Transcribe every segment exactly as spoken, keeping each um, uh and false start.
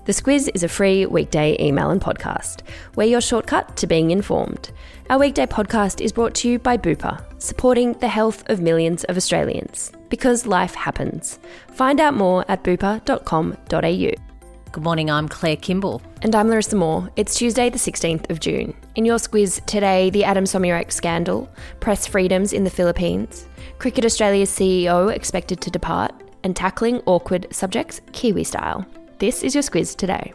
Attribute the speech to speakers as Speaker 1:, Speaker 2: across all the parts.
Speaker 1: The Squiz is a free weekday email and podcast. We're your shortcut to being informed. Our weekday podcast is brought to you by Bupa, supporting the health of millions of Australians. Because life happens. Find out more at bupa dot com dot a u.
Speaker 2: Good morning, I'm Claire Kimball.
Speaker 1: And I'm Larissa Moore. It's Tuesday the sixteenth of June. In your Squiz today, the Adam Somyurek scandal, press freedoms in the Philippines, Cricket Australia's C E O expected to depart, and tackling awkward subjects Kiwi style. This is your Squiz today.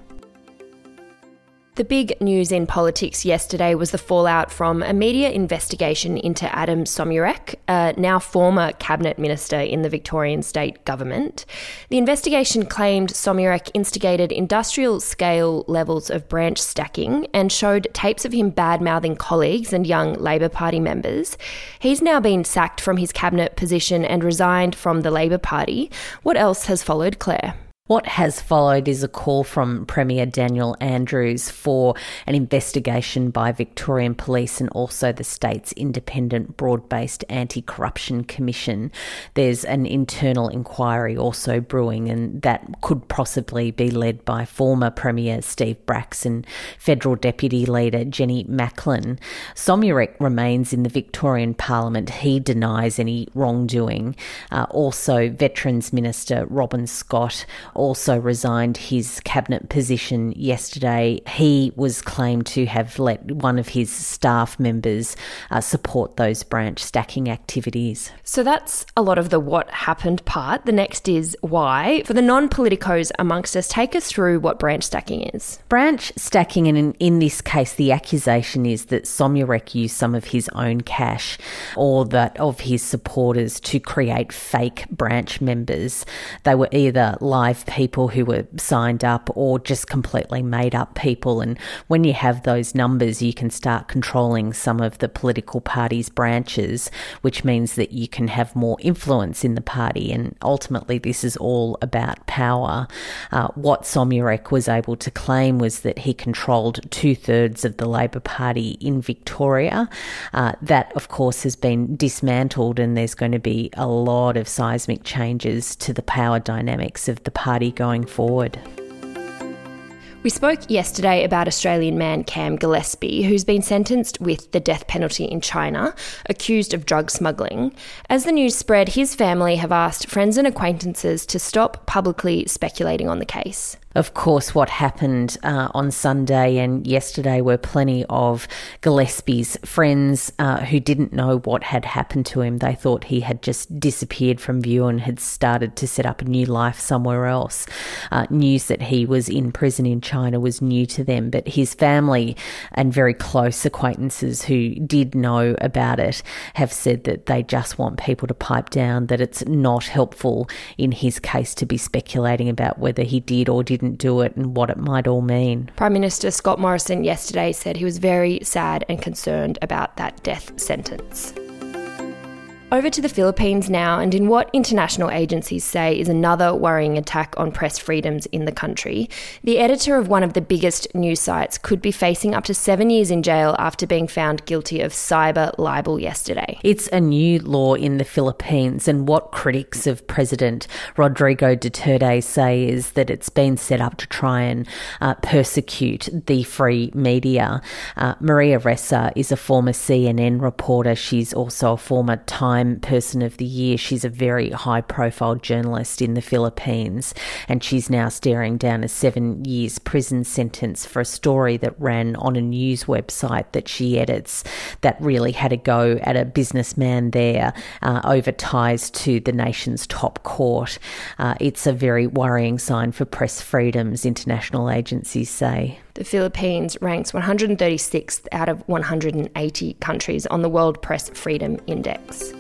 Speaker 1: The big news in politics yesterday was the fallout from a media investigation into Adam Somyurek, a now former cabinet minister in the Victorian state government. The investigation claimed Somyurek instigated industrial-scale levels of branch stacking and showed tapes of him bad-mouthing colleagues and young Labor Party members. He's now been sacked from his cabinet position and resigned from the Labor Party. What else has followed, Claire?
Speaker 2: What has followed is a call from Premier Daniel Andrews for an investigation by Victorian Police and also the state's independent broad-based anti-corruption commission. There's an internal inquiry also brewing, and that could possibly be led by former Premier Steve Bracks and Federal Deputy Leader Jenny Macklin. Somyurek remains in the Victorian Parliament. He denies any wrongdoing. Uh, also, Veterans Minister Robin Scott also resigned his cabinet position yesterday. He was claimed to have let one of his staff members uh, support those branch stacking activities.
Speaker 1: So that's a lot of the what happened part. The next is why. For the non-politicos amongst us, take us through what branch stacking is.
Speaker 2: Branch stacking, and in, in this case, the accusation is that Somyurek used some of his own cash or that of his supporters to create fake branch members. They were either live people who were signed up or just completely made up people. And when you have those numbers, you can start controlling some of the political party's branches, which means that you can have more influence in the party. And ultimately, this is all about power. Uh, what Somyurek was able to claim was that he controlled two-thirds of the Labor Party in Victoria. Uh, that, of course, has been dismantled, and there's going to be a lot of seismic changes to the power dynamics of the party going forward.
Speaker 1: We spoke yesterday about Australian man Cam Gillespie, who's been sentenced with the death penalty in China, accused of drug smuggling. As the news spread, his family have asked friends and acquaintances to stop publicly speculating on the case.
Speaker 2: Of course, what happened uh, on Sunday and yesterday were plenty of Gillespie's friends uh, who didn't know what had happened to him. They thought he had just disappeared from view and had started to set up a new life somewhere else. Uh, news that he was in prison in China was new to them, but his family and very close acquaintances who did know about it have said that they just want people to pipe down, that it's not helpful in his case to be speculating about whether he did or didn't do it and what it might all mean.
Speaker 1: Prime Minister Scott Morrison yesterday said he was very sad and concerned about that death sentence. Over to the Philippines now, and in what international agencies say is another worrying attack on press freedoms in the country. The editor of one of the biggest news sites could be facing up to seven years in jail after being found guilty of cyber libel yesterday.
Speaker 2: It's a new law in the Philippines, and what critics of President Rodrigo Duterte say is that it's been set up to try and uh, persecute the free media. Uh, Maria Ressa is a former C N N reporter. She's also a former Time Person of the Year. She's a very high-profile journalist in the Philippines, and she's now staring down a seven years prison sentence for a story that ran on a news website that she edits that really had a go at a businessman there uh, over ties to the nation's top court. Uh, it's a very worrying sign for press freedoms, international agencies say.
Speaker 1: The Philippines ranks one hundred thirty-sixth out of one hundred eighty countries on the World Press Freedom Index.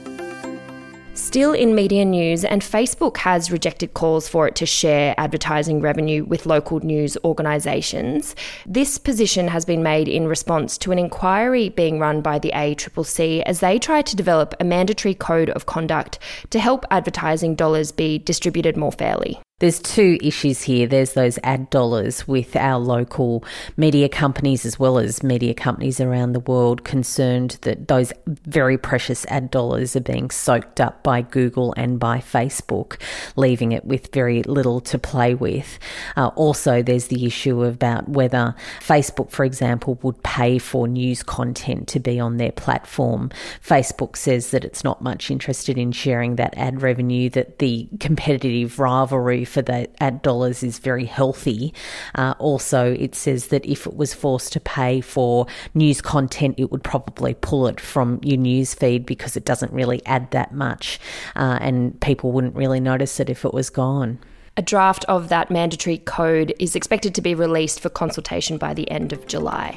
Speaker 1: Still in media news, and Facebook has rejected calls for it to share advertising revenue with local news organisations. This position has been made in response to an inquiry being run by the A C C C as they try to develop a mandatory code of conduct to help advertising dollars be distributed more fairly.
Speaker 2: There's two issues here. There's those ad dollars with our local media companies as well as media companies around the world concerned that those very precious ad dollars are being soaked up by Google and by Facebook, leaving it with very little to play with. Uh, also, there's the issue about whether Facebook, for example, would pay for news content to be on their platform. Facebook says that it's not much interested in sharing that ad revenue, that the competitive rivalry for the ad dollars is very healthy. Uh, also, it says that if it was forced to pay for news content, it would probably pull it from your news feed because it doesn't really add that much, uh, and people wouldn't really notice it if it was gone.
Speaker 1: A draft of that mandatory code is expected to be released for consultation by the end of July.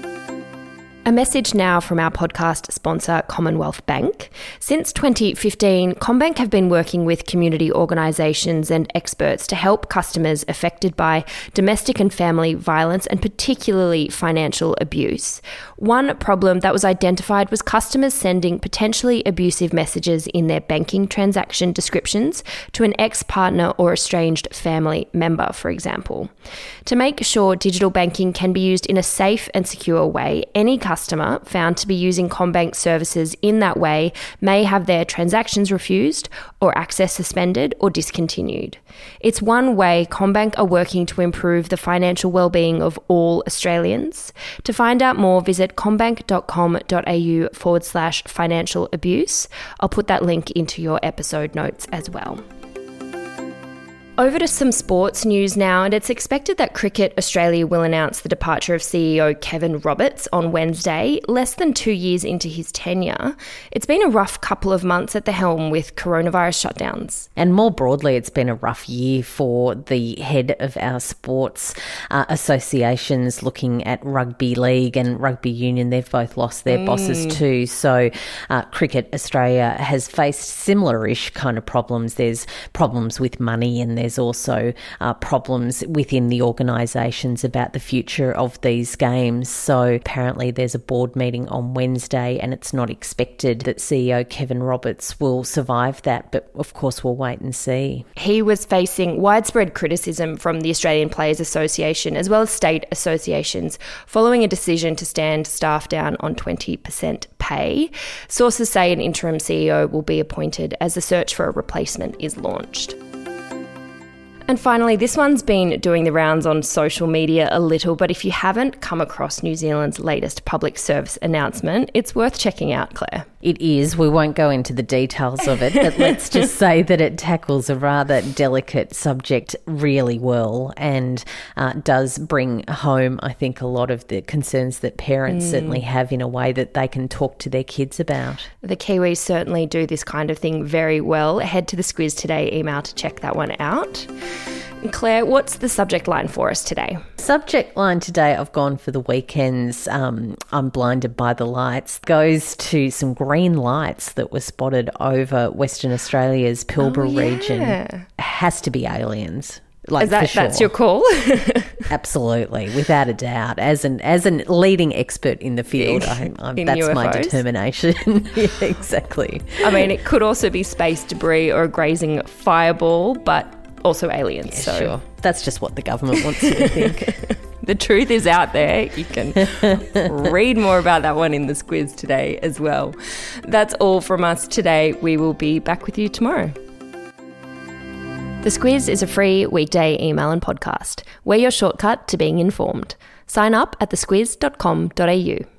Speaker 1: A message now from our podcast sponsor, Commonwealth Bank. Since twenty fifteen, CommBank have been working with community organisations and experts to help customers affected by domestic and family violence and particularly financial abuse. One problem that was identified was customers sending potentially abusive messages in their banking transaction descriptions to an ex-partner or estranged family member, for example. To make sure digital banking can be used in a safe and secure way, any customer customer found to be using CommBank services in that way may have their transactions refused or access suspended or discontinued. It's one way CommBank are working to improve the financial well-being of all Australians. To find out more, visit commbank.com.au forward slash financial abuse. I'll put that link into your episode notes as well. Over to some sports news now, and it's expected that Cricket Australia will announce the departure of C E O Kevin Roberts on Wednesday, less than two years into his tenure. It's been a rough couple of months at the helm with coronavirus shutdowns.
Speaker 2: And more broadly, it's been a rough year for the head of our sports uh, associations looking at rugby league and rugby union. They've both lost their mm. bosses too. So uh, Cricket Australia has faced similar-ish kind of problems. There's problems with money and there's There's also uh, problems within the organisations about the future of these games. So apparently there's a board meeting on Wednesday and it's not expected that C E O Kevin Roberts will survive that, but of course we'll wait and see.
Speaker 1: He was facing widespread criticism from the Australian Players Association as well as state associations following a decision to stand staff down on twenty percent pay. Sources say an interim C E O will be appointed as the search for a replacement is launched. And finally, this one's been doing the rounds on social media a little, but if you haven't come across New Zealand's latest public service announcement, it's worth checking out, Claire.
Speaker 2: It is. We won't go into the details of it, but let's just say that it tackles a rather delicate subject really well and uh, does bring home, I think, a lot of the concerns that parents mm. certainly have in a way that they can talk to their kids about.
Speaker 1: The Kiwis certainly do this kind of thing very well. Head to the Squiz Today email to check that one out. Claire, what's the subject line for us today?
Speaker 2: Subject line today, I've gone for the weekend's um, I'm Blinded by the Lights, goes to some green lights that were spotted over Western Australia's Pilbara
Speaker 1: oh, yeah.
Speaker 2: region. Has to be aliens. Like,
Speaker 1: Is that,
Speaker 2: for sure.
Speaker 1: That's your call?
Speaker 2: Absolutely, without a doubt. As an as an leading expert in the field,
Speaker 1: in,
Speaker 2: I, I'm,
Speaker 1: in
Speaker 2: that's
Speaker 1: U F Os?
Speaker 2: My determination. Yeah, exactly.
Speaker 1: I mean, it could also be space debris or a grazing fireball, but also aliens.
Speaker 2: Yeah,
Speaker 1: so
Speaker 2: sure. That's just what the government wants you to think.
Speaker 1: The truth is out there. You can read more about that one in the Squiz today as well. That's all from us today. We will be back with you tomorrow. The Squiz is a free weekday email and podcast. We're your shortcut to being informed. Sign up at the squiz dot com dot a u.